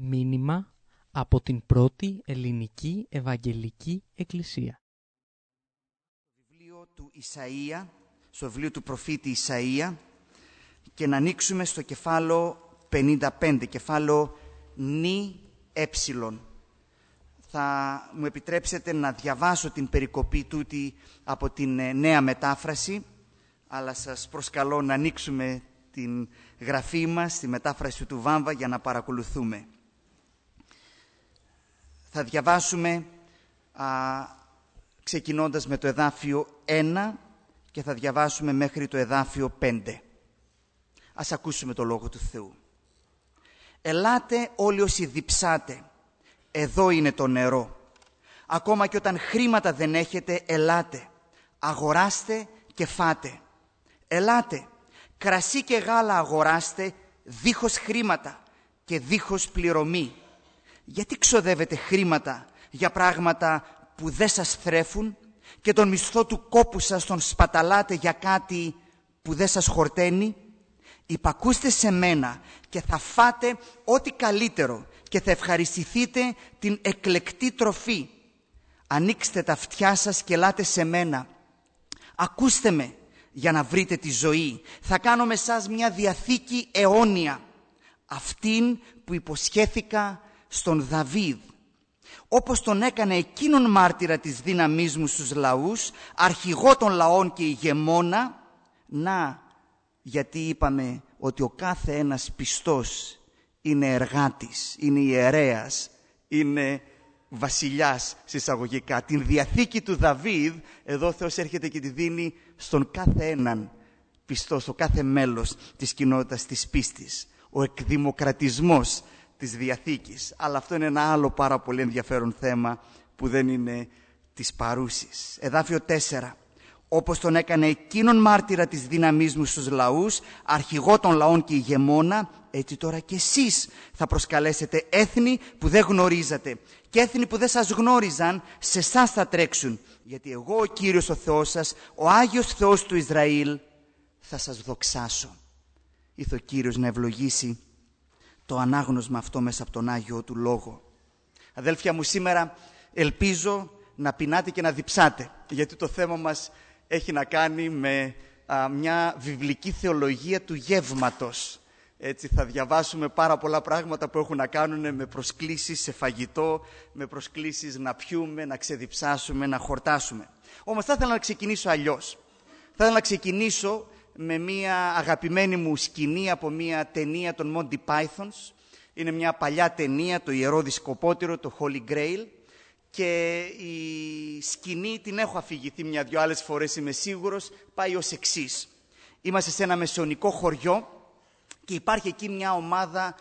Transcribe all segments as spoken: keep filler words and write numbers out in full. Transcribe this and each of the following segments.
Μήνυμα από την πρώτη ελληνική Ευαγγελική Εκκλησία. Στο βιβλίο του Ισαΐα, στο βιβλίο του προφήτη Ισαΐα, και να ανοίξουμε στο κεφάλαιο πενήντα πέντε, κεφάλαιο νη έψιλον. Θα μου επιτρέψετε να διαβάσω την περικοπή τούτη από την νέα μετάφραση, αλλά σας προσκαλώ να ανοίξουμε την γραφή μας, τη μετάφραση του Βάμβα, για να παρακολουθούμε. Θα διαβάσουμε α, ξεκινώντας με το εδάφιο ένα και θα διαβάσουμε μέχρι το εδάφιο πέντε. Ας ακούσουμε το Λόγο του Θεού. «Ελάτε όλοι όσοι διψάτε, εδώ είναι το νερό. Ακόμα και όταν χρήματα δεν έχετε, ελάτε, αγοράστε και φάτε. Ελάτε, κρασί και γάλα αγοράστε, δίχως χρήματα και δίχως πληρωμή. Γιατί ξοδεύετε χρήματα για πράγματα που δεν σας θρέφουν και τον μισθό του κόπου σας τον σπαταλάτε για κάτι που δεν σας χορταίνει? Υπακούστε σε μένα και θα φάτε ό,τι καλύτερο και θα ευχαριστηθείτε την εκλεκτή τροφή. Ανοίξτε τα αυτιά σας και ελάτε σε μένα. Ακούστε με για να βρείτε τη ζωή. Θα κάνω με σας μια διαθήκη αιώνια, αυτήν που υποσχέθηκα στον Δαβίδ. Όπως τον έκανε εκείνον μάρτυρα της δύναμής μου στους λαούς, αρχηγό των λαών και ηγεμόνα. Να, γιατί είπαμε ότι ο κάθε ένας πιστός είναι εργάτης, είναι ιερέας, είναι βασιλιάς συσσαγωγικά. Την διαθήκη του Δαβίδ, εδώ ο Θεός έρχεται και τη δίνει στον κάθε έναν πιστό, στο κάθε μέλος της κοινότητας της πίστης. Ο εκδημοκρατισμός της Διαθήκης. Αλλά αυτό είναι ένα άλλο πάρα πολύ ενδιαφέρον θέμα που δεν είναι της παρούσης. Εδάφιο τέσσερα. Όπως τον έκανε εκείνον μάρτυρα της δύναμής μου στους λαούς, αρχηγό των λαών και ηγεμόνα, έτσι τώρα και εσείς θα προσκαλέσετε έθνη που δεν γνωρίζατε και έθνη που δεν σας γνώριζαν, σε εσάς θα τρέξουν. Γιατί εγώ ο Κύριος ο Θεός σας, ο Άγιος Θεός του Ισραήλ, θα σας δοξάσω. Ήθο ο Κύριος να ευλογήσει το ανάγνωσμα αυτό μέσα από τον Άγιο του Λόγο. Αδέλφια μου, σήμερα ελπίζω να πεινάτε και να διψάτε, γιατί το θέμα μας έχει να κάνει με α, μια βιβλική θεολογία του γεύματος. Έτσι θα διαβάσουμε πάρα πολλά πράγματα που έχουν να κάνουν με προσκλήσεις σε φαγητό, με προσκλήσεις να πιούμε, να ξεδιψάσουμε, να χορτάσουμε. Όμως θα ήθελα να ξεκινήσω αλλιώς. Θα ήθελα να ξεκινήσω με μια αγαπημένη μου σκηνή από μια ταινία των Monty Pythons. Είναι μια παλιά ταινία, το Ιερό Δισκοπότηρο, το Holy Grail, και η σκηνή την έχω αφηγηθεί μια-δυο άλλες φορές, είμαι σίγουρος. Πάει ως εξής. Είμαστε σε ένα μεσαιωνικό χωριό και υπάρχει εκεί μια ομάδα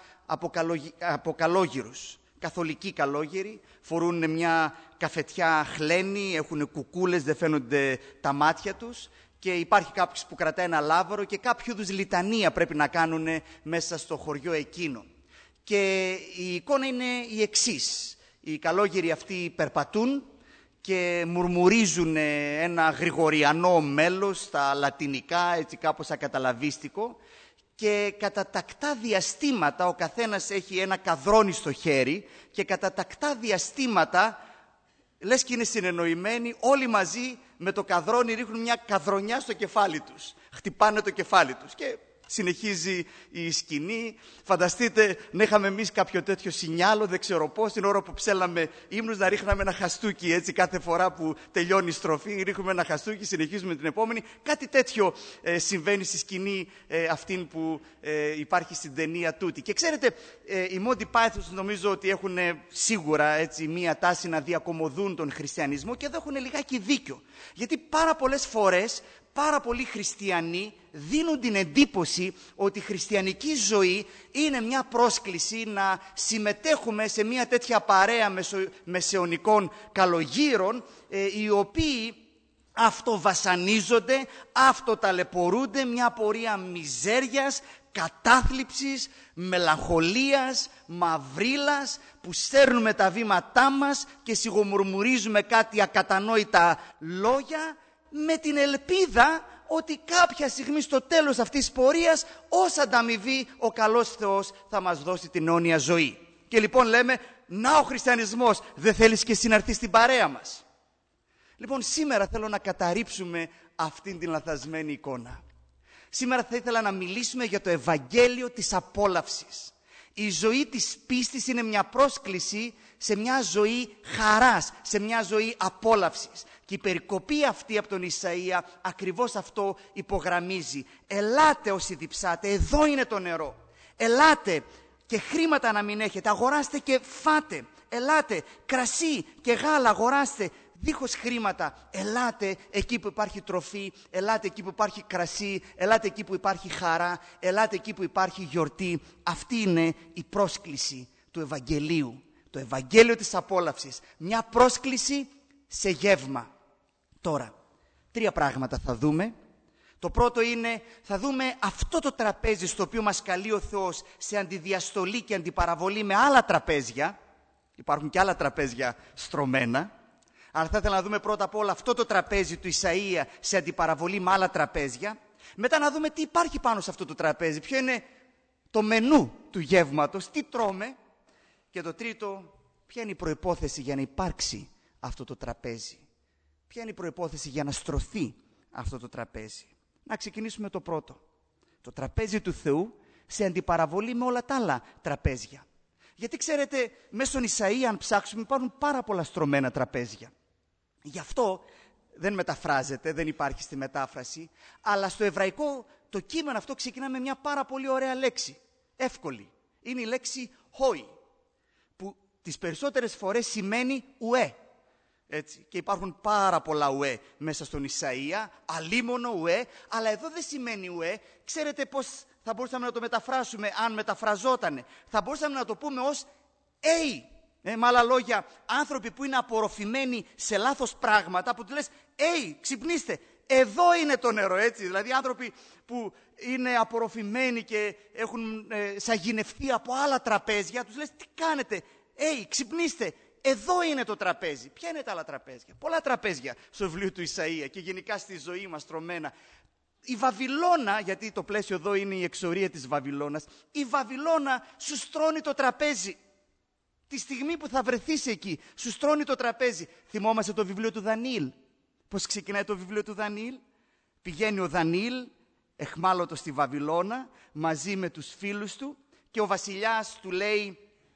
από καλόγυρους, καθολικοί καλόγεροι, φορούν μια καφετιά χλένη, έχουν κουκούλες, δεν φαίνονται τα μάτια τους. Και υπάρχει κάποιος που κρατάει ένα λάβαρο και κάποιο είδους λιτανία πρέπει να κάνουν μέσα στο χωριό εκείνο. Και η εικόνα είναι η εξής. Οι καλόγεροι αυτοί περπατούν και μουρμουρίζουν ένα γρηγοριανό μέλος στα λατινικά, έτσι κάπως ακαταλαβίστικο, και κατά τακτά διαστήματα ο καθένας έχει ένα καδρόνι στο χέρι και κατά τακτά διαστήματα, λες και είναι συνεννοημένοι, όλοι μαζί με το καδρόνι ρίχνουν μια καδρονιά στο κεφάλι τους. Χτυπάνε το κεφάλι τους και συνεχίζει η σκηνή. Φανταστείτε να είχαμε εμείς κάποιο τέτοιο σινιάλο, δεν ξέρω πώς, την ώρα που ψέλαμε ύμνους, να ρίχναμε ένα χαστούκι, έτσι κάθε φορά που τελειώνει η στροφή, ρίχνουμε ένα χαστούκι, συνεχίζουμε την επόμενη. Κάτι τέτοιο ε, συμβαίνει στη σκηνή ε, αυτήν που ε, υπάρχει στην ταινία τούτη. Και ξέρετε, ε, οι Monty Pythons νομίζω ότι έχουν ε, σίγουρα έτσι, μία τάση να διακομωδούν τον χριστιανισμό, και εδώ έχουν λιγάκι δίκιο. Γιατί πάρα πολλές φορές πάρα πολλοί χριστιανοί δίνουν την εντύπωση ότι η χριστιανική ζωή είναι μια πρόσκληση να συμμετέχουμε σε μια τέτοια παρέα μεσο, μεσαιωνικών καλογύρων, ε, οι οποίοι αυτοβασανίζονται, αυτοταλαιπωρούνται, μια πορεία μιζέριας, κατάθλιψης, μελαγχολίας, μαυρίλας, που σέρνουμε τα βήματά μας και σιγομουρμουρίζουμε κάτι ακατανόητα λόγια, με την ελπίδα ότι κάποια στιγμή στο τέλος αυτής της πορείας, ως ανταμοιβή, ο καλός Θεός θα μας δώσει την αιώνια ζωή. Και λοιπόν λέμε, να ο χριστιανισμός, δεν θέλεις και εσύ να έρθεις στην παρέα μας? Λοιπόν, σήμερα θέλω να καταρρίψουμε αυτήν την λαθασμένη εικόνα. Σήμερα θα ήθελα να μιλήσουμε για το Ευαγγέλιο της απόλαυσης. Η ζωή της πίστης είναι μια πρόσκληση σε μια ζωή χαράς, σε μια ζωή απόλαυσης. Και η περικοπή αυτή από τον Ισαΐα ακριβώς αυτό υπογραμμίζει. Ελάτε όσοι διψάτε, εδώ είναι το νερό. Ελάτε και χρήματα να μην έχετε, αγοράστε και φάτε. Ελάτε κρασί και γάλα, αγοράστε δίχως χρήματα. Ελάτε εκεί που υπάρχει τροφή, ελάτε εκεί που υπάρχει κρασί, ελάτε εκεί που υπάρχει χαρά, ελάτε εκεί που υπάρχει γιορτή. Αυτή είναι η πρόσκληση του Ευαγγελίου. Το Ευαγγέλιο της απόλαυσης. Μια πρόσκληση σε γεύμα. Τώρα, τρία πράγματα θα δούμε. Το πρώτο είναι, θα δούμε αυτό το τραπέζι στο οποίο μας καλεί ο Θεός σε αντιδιαστολή και αντιπαραβολή με άλλα τραπέζια. Υπάρχουν και άλλα τραπέζια στρωμένα. Αλλά θα ήθελα να δούμε πρώτα απ' όλα αυτό το τραπέζι του Ισαΐα σε αντιπαραβολή με άλλα τραπέζια. Μετά να δούμε τι υπάρχει πάνω σε αυτό το τραπέζι. Ποιο είναι το μενού του γεύματος, τι τρώμε. Και το τρίτο, ποια είναι η προϋπόθεση για να υπάρξει αυτό το τραπέζι. Ποια είναι η προϋπόθεση για να στρωθεί αυτό το τραπέζι. Να ξεκινήσουμε το πρώτο. Το τραπέζι του Θεού σε αντιπαραβολή με όλα τα άλλα τραπέζια. Γιατί ξέρετε, μέσα στον Ισαΐα, αν ψάξουμε, υπάρχουν πάρα πολλά στρωμένα τραπέζια. Γι' αυτό δεν μεταφράζεται, δεν υπάρχει στη μετάφραση, αλλά στο εβραϊκό το κείμενο αυτό ξεκινά με μια πάρα πολύ ωραία λέξη. Εύκολη. Είναι η λέξη χόι, που τις περισσότερες φορές σημαίνει ουέ. Έτσι. Και υπάρχουν πάρα πολλά ουέ μέσα στον Ισαΐα, αλίμονο ουέ, αλλά εδώ δεν σημαίνει ουέ. Ξέρετε πώς θα μπορούσαμε να το μεταφράσουμε αν μεταφραζότανε? Θα μπορούσαμε να το πούμε ως «Έι». Ε, με άλλα λόγια, άνθρωποι που είναι απορροφημένοι σε λάθος πράγματα, που του λες «Έι, ξυπνήστε, εδώ είναι το νερό», έτσι. Δηλαδή άνθρωποι που είναι απορροφημένοι και έχουν ε, σαγηνευτεί από άλλα τραπέζια, τους λες «Τι κάνετε, έι, ξυπνήστε, εδώ είναι το τραπέζι». Ποια είναι τα άλλα τραπέζια? Πολλά τραπέζια στο βιβλίο του Ισαΐα και γενικά στη ζωή μας τρωμένα. Η Βαβυλώνα, γιατί το πλαίσιο εδώ είναι η εξορία της Βαβυλώνας, η Βαβυλώνα σου στρώνει το τραπέζι. Τη στιγμή που θα βρεθείς εκεί, σου στρώνει το τραπέζι. Θυμόμαστε το βιβλίο του Δανιήλ. Πώς ξεκινάει το βιβλίο του Δανιήλ? Πηγαίνει ο Δανιήλ, εχμάλωτος στη Βαβυλώνα, μαζί με τους φίλους του, και ο βασιλιάς του λέει: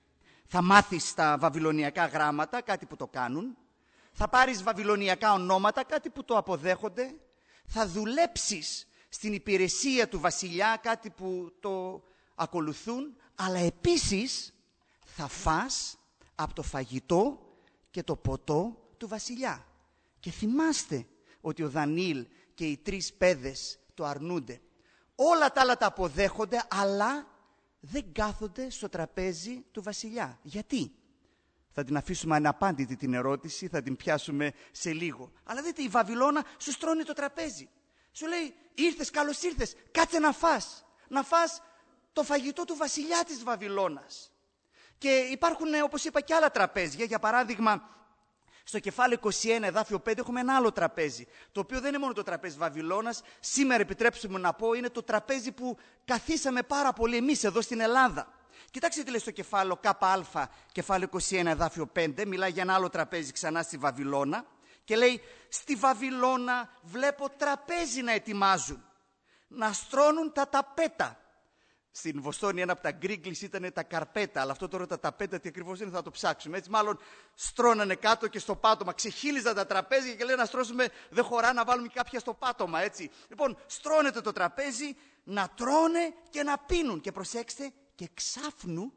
θα μάθεις τα βαβυλωνιακά γράμματα, κάτι που το κάνουν. Θα πάρεις βαβυλωνιακά ονόματα, κάτι που το αποδέχονται. Θα δουλέψεις στην υπηρεσία του βασιλιά, κάτι που το ακολουθούν. Αλλά επίσης θα φας από το φαγητό και το ποτό του βασιλιά. Και θυμάστε ότι ο Δανιήλ και οι τρεις παιδες το αρνούνται. Όλα τα άλλα τα αποδέχονται, αλλά δεν κάθονται στο τραπέζι του βασιλιά. Γιατί? Θα την αφήσουμε αναπάντητη την ερώτηση, θα την πιάσουμε σε λίγο. Αλλά δείτε, η Βαβυλώνα σου στρώνει το τραπέζι. Σου λέει: ήρθες, καλώς ήρθες, κάτσε να φας. Να φας το φαγητό του βασιλιά της Βαβυλώνας. Και υπάρχουν, όπως είπα, και άλλα τραπέζια. Για παράδειγμα, στο κεφάλαιο είκοσι ένα, εδάφιο πέντε, έχουμε ένα άλλο τραπέζι. Το οποίο δεν είναι μόνο το τραπέζι Βαβυλώνας. Σήμερα, επιτρέψτε μου να πω, είναι το τραπέζι που καθίσαμε πάρα πολύ εμείς εδώ στην Ελλάδα. Κοιτάξτε τι λέει στο κεφάλαιο ΚΑ, κεφάλαιο είκοσι ένα, εδάφιο πέντε. Μιλάει για ένα άλλο τραπέζι ξανά στη Βαβυλώνα. Και λέει: στη Βαβυλώνα βλέπω τραπέζι να ετοιμάζουν, να στρώνουν τα ταπέτα. Στην Βοστόνη ένα από τα γκρίγκλις ήταν τα καρπέτα, αλλά αυτό τώρα τα ταπέτα τι ακριβώς είναι θα το ψάξουμε. Έτσι μάλλον στρώνανε κάτω και στο πάτωμα, ξεχύλιζαν τα τραπέζια και λένε να στρώσουμε, δεν χωρά να βάλουμε κάποια στο πάτωμα, έτσι. Λοιπόν, στρώνεται το τραπέζι, να τρώνε και να πίνουν. Και προσέξτε, και ξάφνου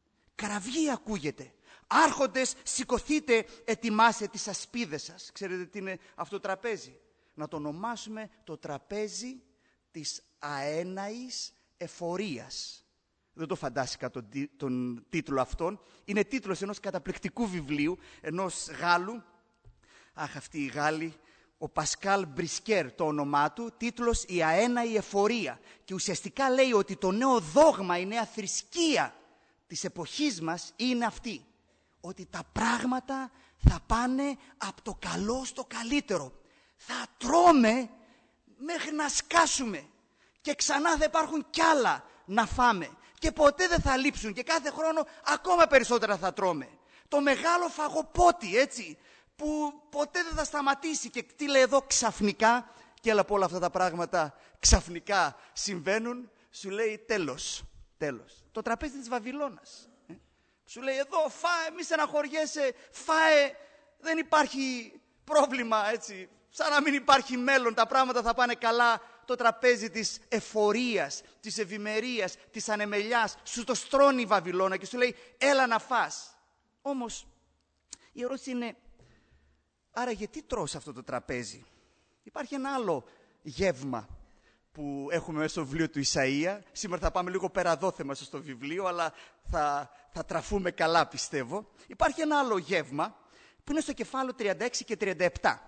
κραυγή ακούγεται. Άρχοντες, σηκωθείτε, ετοιμάστε τις ασπίδες σας. Ξέρετε τι είναι αυτό το τραπέζι? Να το ονομάσουμε το τραπέζι της αέναης εφορίας. Δεν το φαντάστηκα τον, τον τίτλο αυτόν. Είναι τίτλος ενός καταπληκτικού βιβλίου, ενός Γάλλου. Αχ, αυτοί οι Γάλλοι. Ο Πασκάλ Μπρισκέρ το όνομά του, τίτλος «Η αέναη εφορία». Και ουσιαστικά λέει ότι το νέο δόγμα, η νέα θρησκεία της εποχής μας είναι αυτή. Ότι τα πράγματα θα πάνε από το καλό στο καλύτερο. Θα τρώμε μέχρι να σκάσουμε. Και ξανά θα υπάρχουν κι άλλα να φάμε. και ποτέ δεν θα λείψουν και κάθε χρόνο ακόμα περισσότερα θα τρώμε. Το μεγάλο φαγοπότη, έτσι, που ποτέ δεν θα σταματήσει. Και τι λέει εδώ, ξαφνικά, και έλα από όλα αυτά τα πράγματα ξαφνικά συμβαίνουν, σου λέει τέλος, τέλος. Το τραπέζι της Βαβυλώνας. Ε? Σου λέει εδώ φάε, μη στεναχωριέσαι, φάε, δεν υπάρχει πρόβλημα, έτσι. Σαν να μην υπάρχει μέλλον, τα πράγματα θα πάνε καλά. Το τραπέζι της εφορίας, της ευημερίας, της ανεμελιάς, σου το στρώνει η Βαβυλώνα και σου λέει έλα να φας. Όμως η ερώτηση είναι, άρα γιατί τρως αυτό το τραπέζι? Υπάρχει ένα άλλο γεύμα που έχουμε μέσα στο βιβλίο του Ισαΐα. Σήμερα θα πάμε λίγο πέρα δόθε μέσα στο βιβλίο, αλλά θα, θα τραφούμε καλά πιστεύω. Υπάρχει ένα άλλο γεύμα που είναι στο κεφάλαιο τριάντα έξι και τριάντα επτά.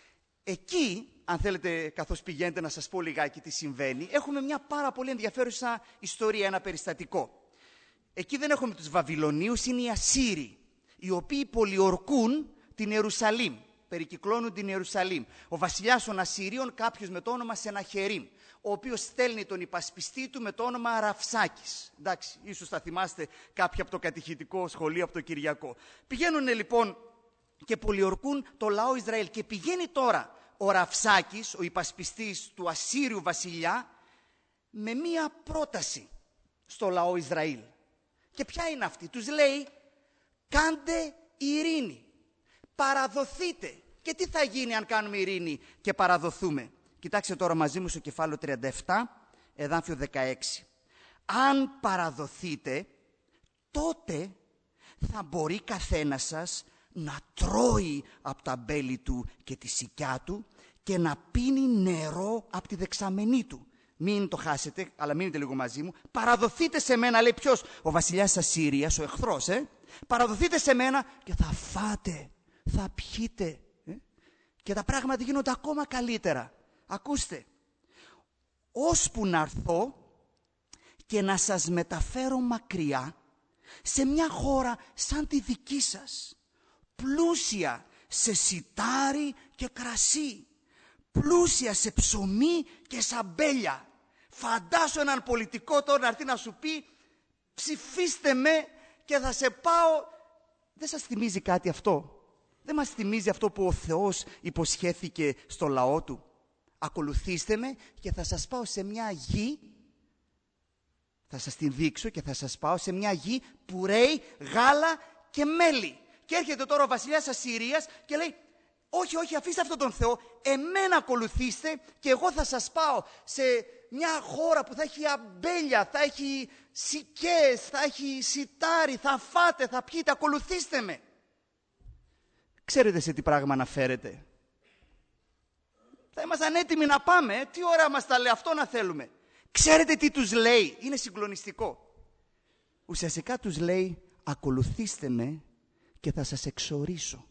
Εκεί, αν θέλετε καθώς πηγαίνετε να σας πω λιγάκι τι συμβαίνει, έχουμε μια πάρα πολύ ενδιαφέρουσα ιστορία, ένα περιστατικό. Εκεί δεν έχουμε τους Βαβυλωνίους, είναι οι Ασσύριοι, οι οποίοι πολιορκούν την Ιερουσαλήμ, περικυκλώνουν την Ιερουσαλήμ. Ο βασιλιάς των Ασσυρίων, κάποιος με το όνομα Σεναχερίμ, ο οποίος στέλνει τον υπασπιστή του με το όνομα Ραφσάκης. Εντάξει, ίσως θα θυμάστε κάποιοι από το κατηχητικό σχολείο, από το Κυριακό. Πηγαίνουν λοιπόν και πολιορκούν το λαό Ισραήλ. Και πηγαίνει τώρα ο Ραφσάκης, ο υπασπιστής του Ασσύριου βασιλιά, με μία πρόταση στο λαό Ισραήλ. Και ποια είναι αυτή? Τους λέει, κάντε ειρήνη, παραδοθείτε. Και τι θα γίνει αν κάνουμε ειρήνη και παραδοθούμε? Κοιτάξτε τώρα μαζί μου στο κεφάλαιο τριάντα επτά, εδάφιο δεκαέξι. Αν παραδοθείτε, τότε θα μπορεί καθένας σας να τρώει από τα μπέλη του και τη σικιά του και να πίνει νερό από τη δεξαμενή του. Μην το χάσετε, αλλά μείνετε λίγο μαζί μου. Παραδοθείτε σε μένα, λέει ποιος? Ο βασιλιάς της Ασσύριας, ο εχθρός, ε. Παραδοθείτε σε μένα και θα φάτε, θα πιείτε. Ε? Και τα πράγματα γίνονται ακόμα καλύτερα. Ακούστε, ώσπου να έρθω και να σας μεταφέρω μακριά σε μια χώρα σαν τη δική σας, πλούσια σε σιτάρι και κρασί, πλούσια σε ψωμί και σαμπέλια. Φαντάσου έναν πολιτικό τώρα να έρθει να σου πει ψηφίστε με και θα σε πάω. Δεν σας θυμίζει κάτι αυτό? Δεν μας θυμίζει αυτό που ο Θεός υποσχέθηκε στο λαό του? Ακολουθήστε με και θα σας πάω σε μια γη, θα σας την δείξω και θα σας πάω σε μια γη που ρέει γάλα και μέλι. Και έρχεται τώρα ο βασιλιάς Ασσυρίας και λέει όχι, όχι, αφήστε αυτόν τον Θεό, εμένα ακολουθήστε και εγώ θα σας πάω σε μια χώρα που θα έχει αμπέλια, θα έχει σικές, θα έχει σιτάρι, θα φάτε, θα πιείτε, ακολουθήστε με. Ξέρετε σε τι πράγμα αναφέρεται? Θα ήμασταν έτοιμοι να πάμε, τι ώρα μας τα λέει, αυτό να θέλουμε. Ξέρετε τι τους λέει? Είναι συγκλονιστικό. Ουσιαστικά τους λέει ακολουθήστε με και θα σας εξορίσω.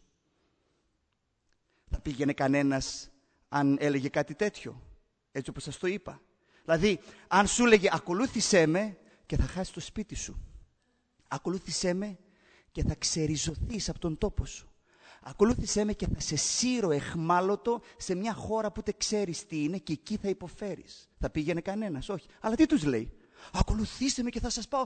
Θα πήγαινε κανένας αν έλεγε κάτι τέτοιο, έτσι όπως σας το είπα? Δηλαδή, αν σου έλεγε ακολούθησέ με και θα χάσεις το σπίτι σου. Ακολούθησέ με και θα ξεριζωθείς από τον τόπο σου. Ακολούθησέ με και θα σε σύρω εχμάλωτο σε μια χώρα που δεν ξέρεις τι είναι και εκεί θα υποφέρεις. Θα πήγαινε κανένας? Όχι. Αλλά τι τους λέει? Ακολουθήστε με και θα σας πάω.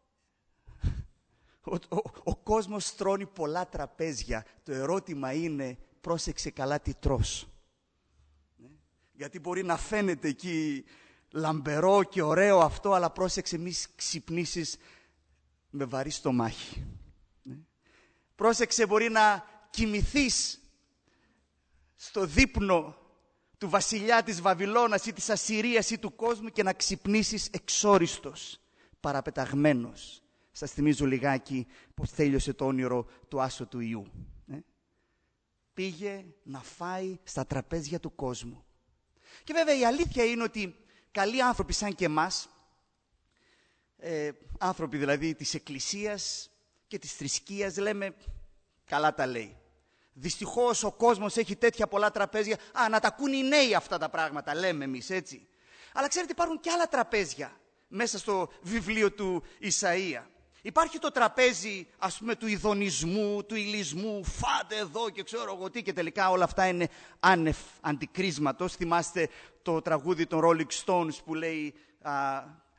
Ο, ο, ο κόσμος στρώνει πολλά τραπέζια. Το ερώτημα είναι, πρόσεξε καλά τι τρως. Ναι. Γιατί μπορεί να φαίνεται εκεί λαμπερό και ωραίο αυτό, αλλά πρόσεξε μη ξυπνήσεις με βαρύ στομάχι. Ναι. Πρόσεξε, μπορεί να κοιμηθείς στο δείπνο του βασιλιά της Βαβυλώνας ή της Ασσυρίας ή του κόσμου και να ξυπνήσεις εξόριστος, παραπεταγμένος. Σας θυμίζω λιγάκι πως τέλειωσε το όνειρο του Άσο του Ιού. Ε? Πήγε να φάει στα τραπέζια του κόσμου. Και βέβαια η αλήθεια είναι ότι καλοί άνθρωποι σαν και εμάς, ε, άνθρωποι δηλαδή της Εκκλησίας και της θρησκείας, λέμε καλά τα λέει. Δυστυχώς ο κόσμος έχει τέτοια πολλά τραπέζια. Α, να τα ακούν οι νέοι αυτά τα πράγματα, λέμε εμείς έτσι. Αλλά ξέρετε, υπάρχουν και άλλα τραπέζια μέσα στο βιβλίο του Ισαΐα. Υπάρχει το τραπέζι, ας πούμε, του ειδονισμού, του ηλισμού, φάτε εδώ και ξέρω εγώ τι, και τελικά όλα αυτά είναι άνευ αντικρίσματος. Θυμάστε το τραγούδι των Rolling Stones που λέει α,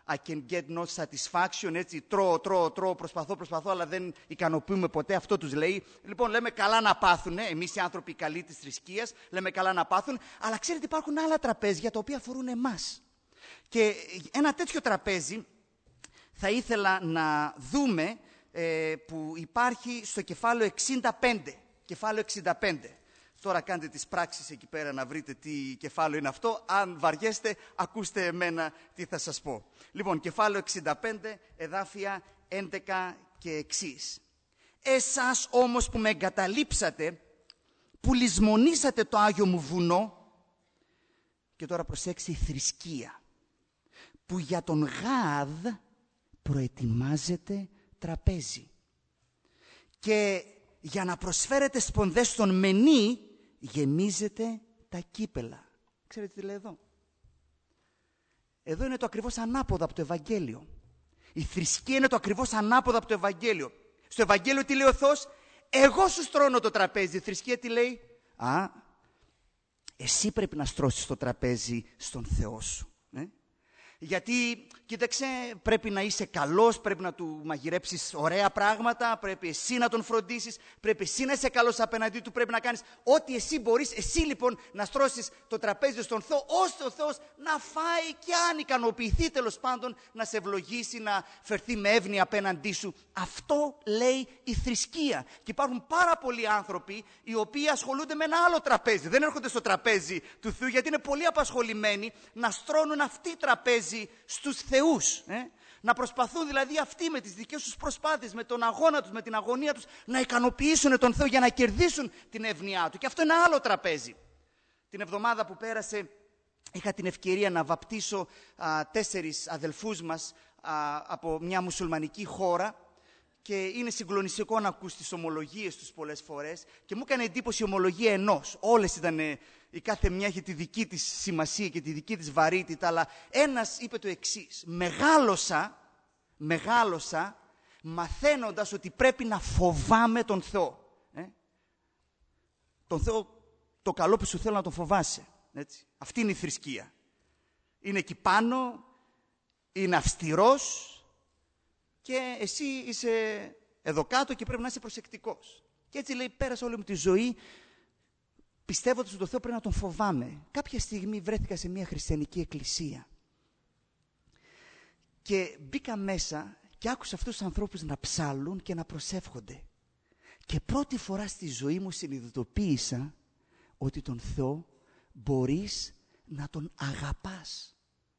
I can get no satisfaction, έτσι, τρώω, τρώω, τρώω, προσπαθώ, προσπαθώ, αλλά δεν ικανοποιούμε ποτέ. Αυτό τους λέει. Λοιπόν, λέμε καλά να πάθουν, εμείς οι άνθρωποι καλοί της θρησκείας, λέμε καλά να πάθουν, αλλά ξέρετε υπάρχουν άλλα τραπέζια τα οποία αφορούν εμάς. Και ένα τέτοιο τραπέζι θα ήθελα να δούμε ε, που υπάρχει στο κεφάλαιο εξήντα πέντε. Κεφάλαιο εξήντα πέντε. Τώρα κάντε τις πράξεις εκεί πέρα να βρείτε τι κεφάλαιο είναι αυτό. Αν βαριέστε, ακούστε εμένα τι θα σας πω. Λοιπόν, κεφάλαιο εξήντα πέντε, εδάφια έντεκα και εξής. Εσάς όμως που με εγκαταλείψατε, που λησμονήσατε το Άγιο μου βουνό, και τώρα προσέξτε η θρησκεία, που για τον Γάδ προετοιμάζεται τραπέζι. Και για να προσφέρετε σπονδές στον Μενή, γεμίζετε τα κύπελα. Ξέρετε τι λέει εδώ? Εδώ είναι το ακριβώς ανάποδο από το Ευαγγέλιο. Η θρησκεία είναι το ακριβώς ανάποδο από το Ευαγγέλιο. Στο Ευαγγέλιο τι λέει ο Θεός? Εγώ σου στρώνω το τραπέζι. Η θρησκεία τι λέει? Α, εσύ πρέπει να στρώσεις το τραπέζι στον Θεό σου. Ε? Γιατί, κοίταξε, πρέπει να είσαι καλός, πρέπει να του μαγειρέψεις ωραία πράγματα, πρέπει εσύ να τον φροντίσεις, πρέπει εσύ να είσαι καλός απέναντί του, πρέπει να κάνεις ό,τι εσύ μπορείς, εσύ λοιπόν να στρώσεις το τραπέζι στον Θεό, ώστε ο Θεός να φάει και αν ικανοποιηθεί τέλος πάντων να σε ευλογήσει, να φερθεί με εύνοια απέναντί σου. Αυτό λέει η θρησκεία. Και υπάρχουν πάρα πολλοί άνθρωποι οι οποίοι ασχολούνται με ένα άλλο τραπέζι. Δεν έρχονται στο τραπέζι του Θεού γιατί είναι πολύ απασχολημένοι να στρώνουν αυτή τραπέζι στους θεούς. Ε? Να προσπαθούν δηλαδή αυτοί με τις δικές τους προσπάθειες, με τον αγώνα τους, με την αγωνία τους, να ικανοποιήσουν τον Θεό για να κερδίσουν την εύνοιά του. Και αυτό είναι άλλο τραπέζι. Την εβδομάδα που πέρασε είχα την ευκαιρία να βαπτίσω α, τέσσερις αδελφούς μας α, από μια μουσουλμανική χώρα. Και είναι συγκλονιστικό να ακούς τις ομολογίες τους πολλές φορές. Και μου έκανε εντύπωση η ομολογία ενός. Όλες ήταν, η κάθε μια είχε τη δική της σημασία και τη δική της βαρύτητα. Αλλά ένας είπε το εξής. Μεγάλωσα, μεγάλωσα μαθαίνοντας ότι πρέπει να φοβάμαι τον Θεό. Ε? Τον Θεό, το καλό που σου θέλω να τον φοβάσαι. Έτσι. Αυτή είναι η θρησκεία. Είναι εκεί πάνω, είναι αυστηρός. Και εσύ είσαι εδώ κάτω και πρέπει να είσαι προσεκτικός. Και έτσι λέει, πέρασα όλη μου τη ζωή πιστεύοντας ότι τον Θεό πρέπει να τον φοβάμαι. Κάποια στιγμή βρέθηκα σε μια χριστιανική εκκλησία. Και μπήκα μέσα και άκουσα αυτούς τους ανθρώπους να ψάλλουν και να προσεύχονται. Και πρώτη φορά στη ζωή μου συνειδητοποίησα ότι τον Θεό μπορείς να τον αγαπάς.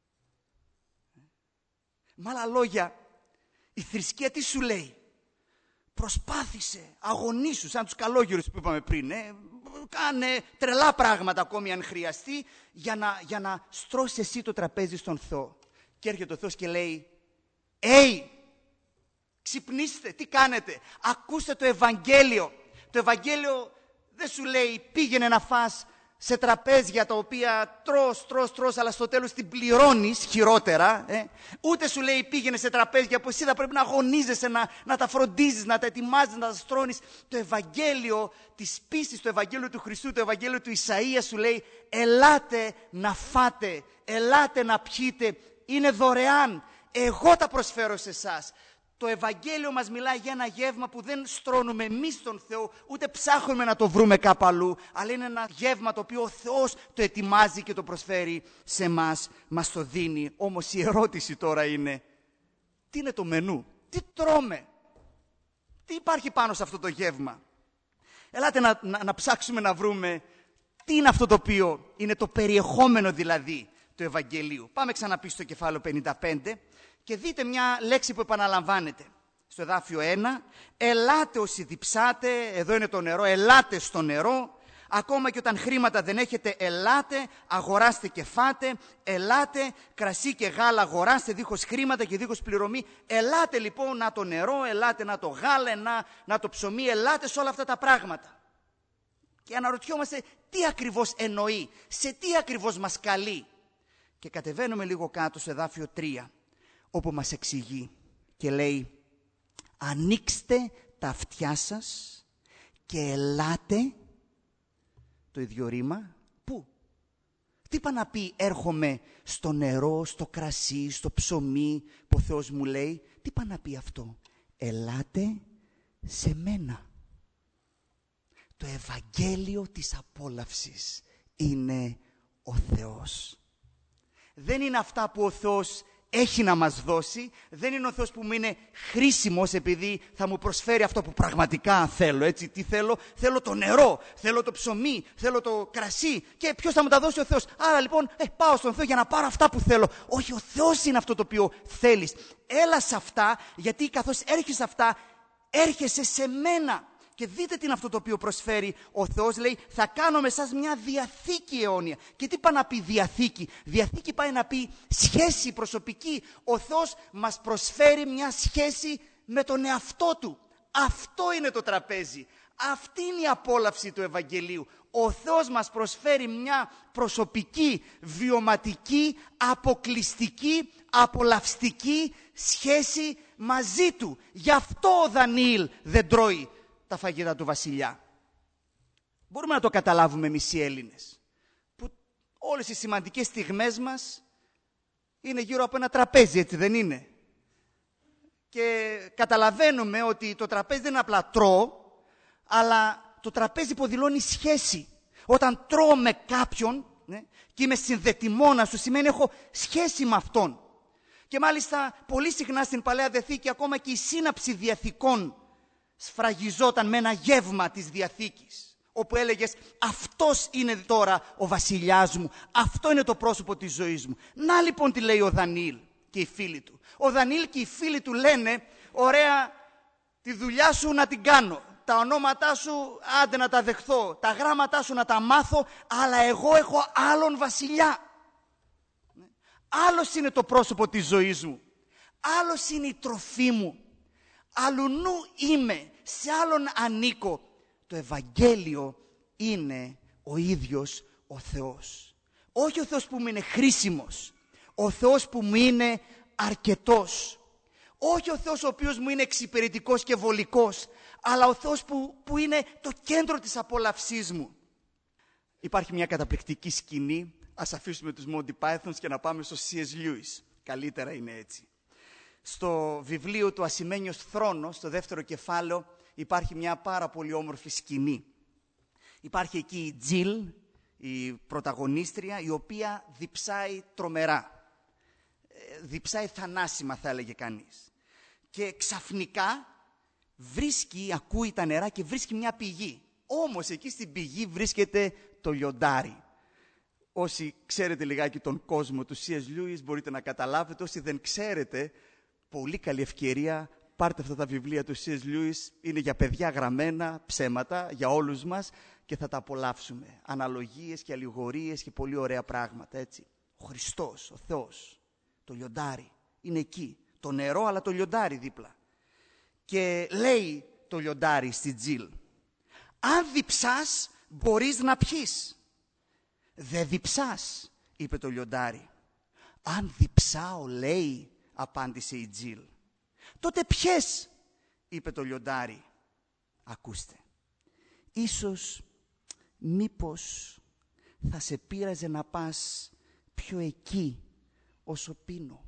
Με άλλα λόγια, η θρησκεία τι σου λέει? Προσπάθησε, αγωνίσου, σαν τους καλόγερους που είπαμε πριν. Ε, κάνε τρελά πράγματα ακόμη αν χρειαστεί για να, για να στρώσεις εσύ το τραπέζι στον Θεό. Και έρχεται ο Θεός και λέει, «Hey, ξυπνήστε, τι κάνετε? Ακούστε το Ευαγγέλιο». Το Ευαγγέλιο δεν σου λέει πήγαινε να φας σε τραπέζια τα οποία τρως, τρως, τρως, αλλά στο τέλος την πληρώνεις χειρότερα. Ε? Ούτε σου λέει πήγαινε σε τραπέζια που εσύ θα πρέπει να αγωνίζεσαι, να, να τα φροντίζεις, να τα ετοιμάζεις, να τα στρώνεις. Το Ευαγγέλιο της πίστης, το Ευαγγέλιο του Χριστού, το Ευαγγέλιο του Ισαΐα σου λέει ελάτε να φάτε, ελάτε να πιείτε, είναι δωρεάν, εγώ τα προσφέρω σε εσάς. Το Ευαγγέλιο μας μιλάει για ένα γεύμα που δεν στρώνουμε εμείς τον Θεό, ούτε ψάχνουμε να το βρούμε κάπου αλλού, αλλά είναι ένα γεύμα το οποίο ο Θεός το ετοιμάζει και το προσφέρει σε εμάς, μας το δίνει. Όμως η ερώτηση τώρα είναι, τι είναι το μενού, τι τρώμε, τι υπάρχει πάνω σε αυτό το γεύμα? Ελάτε να, να, να ψάξουμε να βρούμε τι είναι αυτό το οποίο είναι το περιεχόμενο δηλαδή του Ευαγγελίου. Πάμε ξαναπεί στο κεφάλαιο πενήντα πέντε. Και δείτε μια λέξη που επαναλαμβάνεται. Στο εδάφιο ένα, ελάτε όσοι διψάτε, εδώ είναι το νερό, ελάτε στο νερό. Ακόμα και όταν χρήματα δεν έχετε, ελάτε, αγοράστε και φάτε. Ελάτε, κρασί και γάλα αγοράστε δίχως χρήματα και δίχως πληρωμή. Ελάτε λοιπόν να το νερό, ελάτε να το γάλα, να, να το ψωμί, ελάτε σε όλα αυτά τα πράγματα. Και αναρωτιόμαστε τι ακριβώς εννοεί, σε τι ακριβώς μας καλεί. Και κατεβαίνουμε λίγο κάτω στο εδάφιο τρία. Όπου μας εξηγεί και λέει ανοίξτε τα αυτιά σας και ελάτε, το ίδιο ρήμα, πού? Τι πάει να πει έρχομαι στο νερό, στο κρασί, στο ψωμί που ο Θεός μου λέει? Τι πάει να πει αυτό? Ελάτε σε μένα. Το Ευαγγέλιο της απόλαυσης είναι ο Θεός. Δεν είναι αυτά που ο Θεός έχει να μας δώσει, δεν είναι ο Θεός που μου είναι χρήσιμος επειδή θα μου προσφέρει αυτό που πραγματικά θέλω. Έτσι, τι θέλω? Θέλω το νερό, θέλω το ψωμί, θέλω το κρασί. Και ποιος θα μου τα δώσει? Ο Θεός. Άρα λοιπόν ε, πάω στον Θεό για να πάρω αυτά που θέλω. Όχι, ο Θεός είναι αυτό το οποίο θέλεις. Έλα σε αυτά, γιατί καθώς έρχεσαι σε αυτά, έρχεσαι σε μένα. Και δείτε τι είναι αυτό το οποίο προσφέρει ο Θεός. Λέει, θα κάνω με εσάς μια διαθήκη αιώνια. Και τι πάει να πει διαθήκη? Διαθήκη πάει να πει σχέση προσωπική. Ο Θεός μας προσφέρει μια σχέση με τον εαυτό Του. Αυτό είναι το τραπέζι. Αυτή είναι η απόλαυση του Ευαγγελίου. Ο Θεός μας προσφέρει μια προσωπική, βιωματική, αποκλειστική, απολαυστική σχέση μαζί Του. Γι' αυτό ο Δανιήλ δεν τρώει τα φαγητά του βασιλιά. Μπορούμε να το καταλάβουμε εμείς οι Έλληνες, που όλες οι σημαντικές στιγμές μας είναι γύρω από ένα τραπέζι, έτσι δεν είναι? Και καταλαβαίνουμε ότι το τραπέζι δεν είναι απλά τρώω, αλλά το τραπέζι υποδηλώνει σχέση. Όταν τρώω με κάποιον, ναι, και είμαι συνδετημόνας του, σημαίνει έχω σχέση με αυτόν. Και μάλιστα πολύ συχνά στην Παλαιά Διαθήκη ακόμα και η σύναψη διαθηκών σφραγιζόταν με ένα γεύμα της Διαθήκης, όπου έλεγες αυτός είναι τώρα ο βασιλιάς μου, αυτό είναι το πρόσωπο της ζωής μου. Να λοιπόν τι λέει ο Δανιήλ και οι φίλοι του. Ο Δανιήλ και οι φίλοι του λένε, ωραία, τη δουλειά σου να την κάνω, τα ονόματά σου άντε να τα δεχθώ, τα γράμματά σου να τα μάθω, αλλά εγώ έχω άλλον βασιλιά. Άλλος είναι το πρόσωπο της ζωής μου, άλλος είναι η τροφή μου, αλλουνού είμαι, σε άλλον ανήκω. Το Ευαγγέλιο είναι ο ίδιος ο Θεός. Όχι ο Θεός που μου είναι χρήσιμος, ο Θεός που μου είναι αρκετός. Όχι ο Θεός ο οποίος μου είναι εξυπηρετικός και βολικός, αλλά ο Θεός που, που είναι το κέντρο της απόλαυσής μου. Υπάρχει μια καταπληκτική σκηνή, ας αφήσουμε τους Monty Pythons και να πάμε στο σι ες Lewis. Καλύτερα είναι έτσι. Στο βιβλίο του Ασημένιος Θρόνος, στο δεύτερο κεφάλαιο, υπάρχει μια πάρα πολύ όμορφη σκηνή. Υπάρχει εκεί η Τζιλ, η πρωταγωνίστρια, η οποία διψάει τρομερά. Διψάει θανάσιμα, θα έλεγε κανείς. Και ξαφνικά βρίσκει, ακούει τα νερά και βρίσκει μια πηγή. Όμως εκεί στην πηγή βρίσκεται το λιοντάρι. Όσοι ξέρετε λιγάκι τον κόσμο του σι ες Lewis μπορείτε να καταλάβετε. Όσοι δεν ξέρετε, πολύ καλή ευκαιρία, πάρτε αυτά τα βιβλία του σι ες Lewis. Είναι για παιδιά γραμμένα, ψέματα, για όλους μας και θα τα απολαύσουμε. Αναλογίες και αλληγορίες και πολύ ωραία πράγματα, έτσι. Ο Χριστός, ο Θεός, το λιοντάρι είναι εκεί. Το νερό αλλά το λιοντάρι δίπλα. Και λέει το λιοντάρι στη Τζιλ, αν διψάς μπορείς να πιείς. Δεν διψάς, είπε το λιοντάρι. Αν διψάω, λέει, απάντησε η Τζιλ. Τότε πιες, είπε το λιοντάρι. Ακούστε, ίσως, μήπως θα σε πείραζε να πας πιο εκεί όσο πίνω.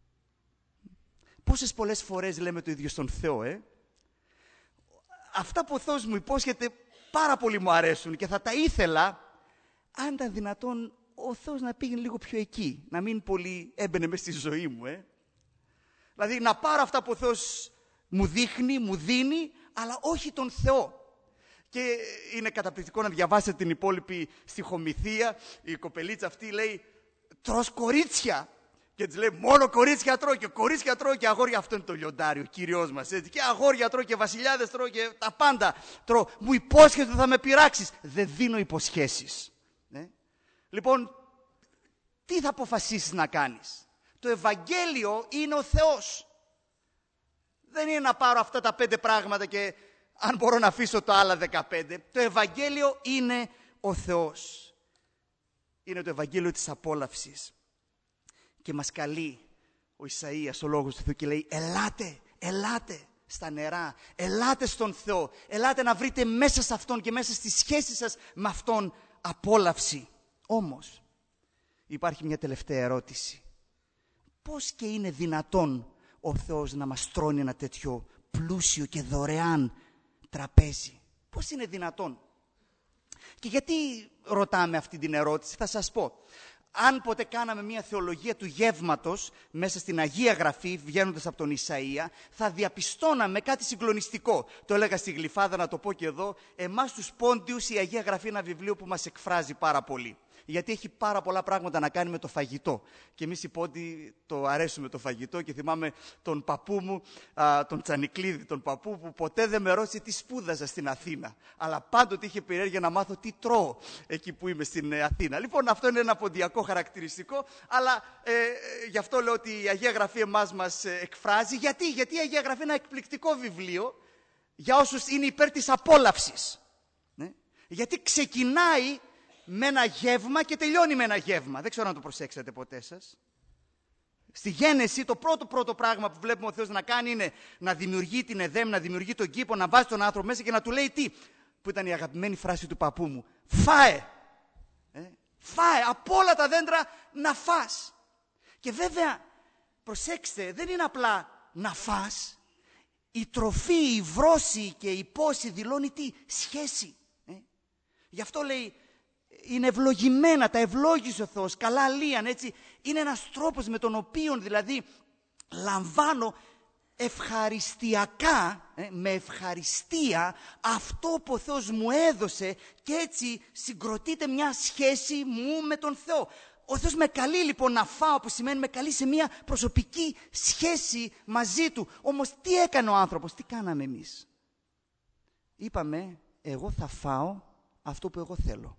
Πόσες πολλές φορές λέμε το ίδιο στον Θεό, ε? Αυτά που ο Θεός μου υπόσχεται πάρα πολύ μου αρέσουν και θα τα ήθελα αν ήταν δυνατόν ο Θεός να πήγαινε λίγο πιο εκεί, να μην πολύ έμπαινε μέσα στη ζωή μου, ε? Δηλαδή να πάρω αυτά που ο Θεός μου δείχνει, μου δίνει, αλλά όχι τον Θεό. Και είναι καταπληκτικό να διαβάσετε την υπόλοιπη στιχομυθία. Η κοπελίτσα αυτή λέει, τρως κορίτσια. Και της λέει, μόνο κορίτσια τρώω και κορίτσια τρώω και αγόρια. Αυτό είναι το λιοντάρι, ο Κύριος μας. Έτσι. Και αγόρια τρώω και βασιλιάδες τρώω και τα πάντα τρώω. Μου υπόσχεσαι ότι θα με πειράξεις. Δεν δίνω υποσχέσεις. Ναι. Λοιπόν, τι θα αποφασίσεις να κάνεις? Το Ευαγγέλιο είναι ο Θεός. Δεν είναι να πάρω αυτά τα πέντε πράγματα και αν μπορώ να αφήσω τα άλλα δεκαπέντε. Το Ευαγγέλιο είναι ο Θεός. Είναι το Ευαγγέλιο της απόλαυσης. Και μας καλεί ο Ισαΐας, ο λόγος του Θεού, και λέει, ελάτε, ελάτε στα νερά, ελάτε στον Θεό, ελάτε να βρείτε μέσα σε Αυτόν και μέσα στη σχέση σας με Αυτόν απόλαυση. Όμως, υπάρχει μια τελευταία ερώτηση. Πώς και είναι δυνατόν ο Θεός να μας τρώνει ένα τέτοιο πλούσιο και δωρεάν τραπέζι? Πώς είναι δυνατόν? Και γιατί ρωτάμε αυτή την ερώτηση? Θα σας πω. Αν ποτέ κάναμε μια θεολογία του γεύματος μέσα στην Αγία Γραφή, βγαίνοντας από τον Ισαΐα, θα διαπιστώναμε κάτι συγκλονιστικό. Το έλεγα στη Γλυφάδα, να το πω και εδώ. Εμάς τους Πόντιους η Αγία Γραφή είναι ένα βιβλίο που μας εκφράζει πάρα πολύ. Γιατί έχει πάρα πολλά πράγματα να κάνει με το φαγητό. Και εμείς οι Πόντιοι το αρέσουμε το φαγητό, και θυμάμαι τον παππού μου, α, τον Τσανικλίδη, τον παππού, που ποτέ δεν με ρώτησε τι σπούδαζα στην Αθήνα. Αλλά πάντοτε είχε περιέργεια να μάθω τι τρώω εκεί που είμαι στην Αθήνα. Λοιπόν, αυτό είναι ένα ποντιακό χαρακτηριστικό, αλλά ε, ε, γι' αυτό λέω ότι η Αγία Γραφή εμάς μας εκφράζει. Γιατί? Γιατί η Αγία Γραφή είναι ένα εκπληκτικό βιβλίο για όσους είναι υπέρ της απόλαυσης. Ναι? Γιατί ξεκινάει με ένα γεύμα και τελειώνει με ένα γεύμα. Δεν ξέρω αν το προσέξατε ποτέ σας. Στη Γένεση το πρώτο πρώτο πράγμα που βλέπουμε ο Θεός να κάνει είναι να δημιουργεί την Εδέμ, να δημιουργεί τον κήπο, να βάζει τον άνθρωπο μέσα και να του λέει τι? Που ήταν η αγαπημένη φράση του παππού μου. Φάε! Ε, φάε! Από όλα τα δέντρα να φας. Και βέβαια, προσέξτε, δεν είναι απλά να φας. Η τροφή, η βρώση και η πόση δηλώνει τι? Σχέση. Ε. Γι' αυτό λέει, είναι ευλογημένα, τα ευλόγησε ο Θεός, καλά λίαν, έτσι. Είναι ένας τρόπος με τον οποίο δηλαδή λαμβάνω ευχαριστιακά, ε, με ευχαριστία αυτό που ο Θεός μου έδωσε, και έτσι συγκροτείται μια σχέση μου με τον Θεό. Ο Θεός με καλεί λοιπόν να φάω, που σημαίνει με καλεί σε μια προσωπική σχέση μαζί Του. Όμως τι έκανε ο άνθρωπος, τι κάναμε εμείς? Είπαμε, εγώ θα φάω αυτό που εγώ θέλω.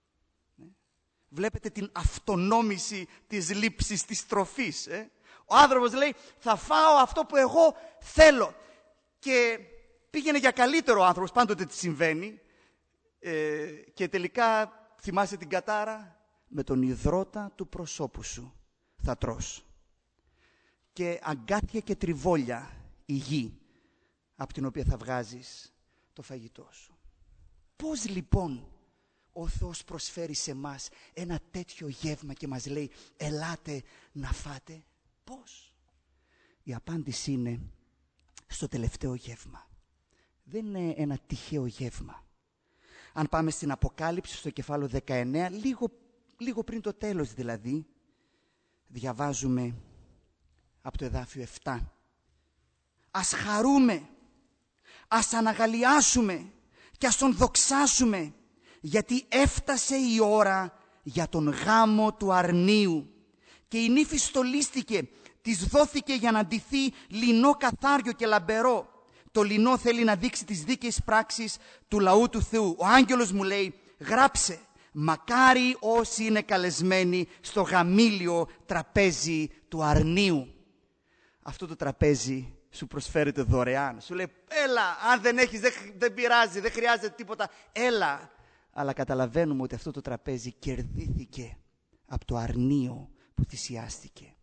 Βλέπετε την αυτονόμηση της λήψης της τροφής. Ε? Ο άνθρωπος λέει, θα φάω αυτό που εγώ θέλω. Και πήγαινε για καλύτερο ο άνθρωπος, πάντοτε τι συμβαίνει. Ε, και τελικά, θυμάσαι την κατάρα? Με τον ιδρώτα του προσώπου σου θα τρως. Και αγκάθια και τριβόλια η γη από την οποία θα βγάζεις το φαγητό σου. Πώς λοιπόν ο Θεός προσφέρει σε μας ένα τέτοιο γεύμα και μας λέει, ελάτε να φάτε? Πώς? Η απάντηση είναι στο τελευταίο γεύμα. Δεν είναι ένα τυχαίο γεύμα. Αν πάμε στην Αποκάλυψη, στο κεφάλαιο δεκαεννέα, λίγο, λίγο πριν το τέλος δηλαδή, διαβάζουμε από το εδάφιο επτά. Ας χαρούμε, ας αναγαλιάσουμε και ας τον δοξάσουμε, γιατί έφτασε η ώρα για τον γάμο του αρνίου. Και η νύφη στολίστηκε, της δόθηκε για να ντυθεί λινό καθάριο και λαμπερό. Το λινό θέλει να δείξει τις δίκαιες πράξεις του λαού του Θεού. Ο άγγελος μου λέει, γράψε, μακάρι όσοι είναι καλεσμένοι στο γαμήλιο τραπέζι του αρνίου. Αυτό το τραπέζι σου προσφέρεται δωρεάν. Σου λέει, έλα, αν δεν έχεις, δεν, δεν πειράζει, δεν χρειάζεται τίποτα, έλα. Αλλά καταλαβαίνουμε ότι αυτό το τραπέζι κερδίθηκε από το αρνείο που θυσιάστηκε.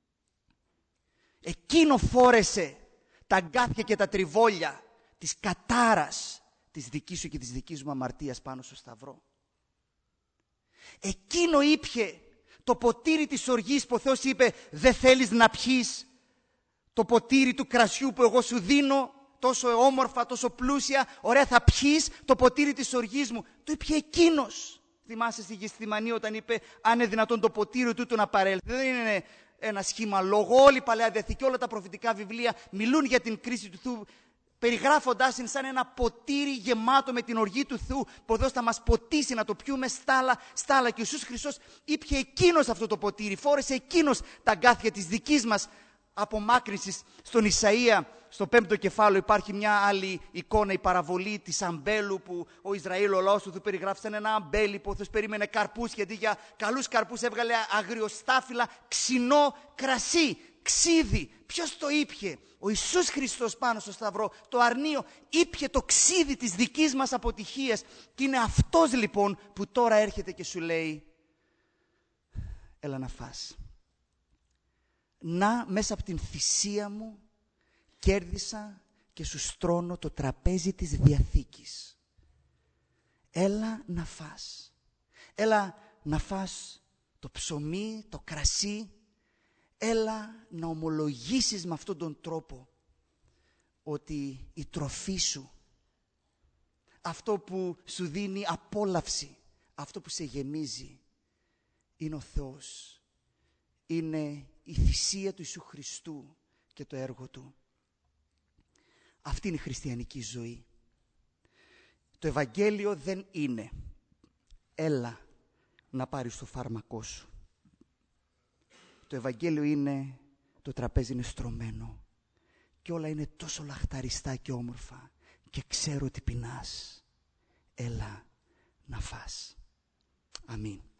Εκείνο φόρεσε τα αγκάθια και τα τριβόλια της κατάρας της δικής σου και της δικής μου αμαρτίας πάνω στο σταυρό. Εκείνο ήπιε το ποτήρι της οργής που ο Θεός είπε, δεν θέλεις να πιείς το ποτήρι του κρασιού που εγώ σου δίνω, τόσο όμορφα, τόσο πλούσια, ωραία, θα πιείς το ποτήρι της οργής μου. Το είπε εκείνος. Θυμάσαι στη Γεσθημανή όταν είπε, αν είναι δυνατόν το ποτήρι τούτο να παρέλθει? Δεν είναι ένα σχήμα λόγο. Όλη η Παλαιά Διαθήκη, όλα τα προφητικά βιβλία μιλούν για την κρίση του Θεού, περιγράφοντάς είναι σαν ένα ποτήρι γεμάτο με την οργή του Θεού, που ο Θεός θα μας ποτίσει να το πιούμε στάλα, στάλα. Και ο Ιησούς Χριστός ήπιε εκείνος αυτό το ποτήρι, φόρεσε εκείνος τα αγκάθια της δικής μας απομάκρυνσης. Στον Ισαΐα, στο πέμπτο κεφάλαιο, υπάρχει μια άλλη εικόνα, η παραβολή της αμπέλου, που ο Ισραήλ, ο λαός του Θεού, περιγράφει σαν ένα αμπέλι που ο Θεός περίμενε καρπούς, γιατί για καλούς καρπούς έβγαλε αγριοστάφυλλα ξινό κρασί, ξύδι. Ποιος το ήπιε? Ο Ιησούς Χριστός πάνω στο σταυρό. Το αρνείο ήπιε το ξύδι της δικής μας αποτυχίας. Και είναι αυτός λοιπόν που τώρα έρχεται και σου λέει, έλα να φας. Να, μέσα από την θυσία μου κέρδισα και σου στρώνω το τραπέζι της Διαθήκης. Έλα να φας. Έλα να φας το ψωμί, το κρασί. Έλα να ομολογήσεις με αυτόν τον τρόπο ότι η τροφή σου, αυτό που σου δίνει απόλαυση, αυτό που σε γεμίζει, είναι ο Θεός. Είναι η θυσία του Ιησού Χριστού και το έργο Του. Αυτή είναι η χριστιανική ζωή. Το Ευαγγέλιο δεν είναι έλα να πάρεις το φάρμακό σου. Το Ευαγγέλιο είναι το τραπέζι είναι στρωμένο και όλα είναι τόσο λαχταριστά και όμορφα και ξέρω ότι πεινάς. Έλα να φας. Αμήν.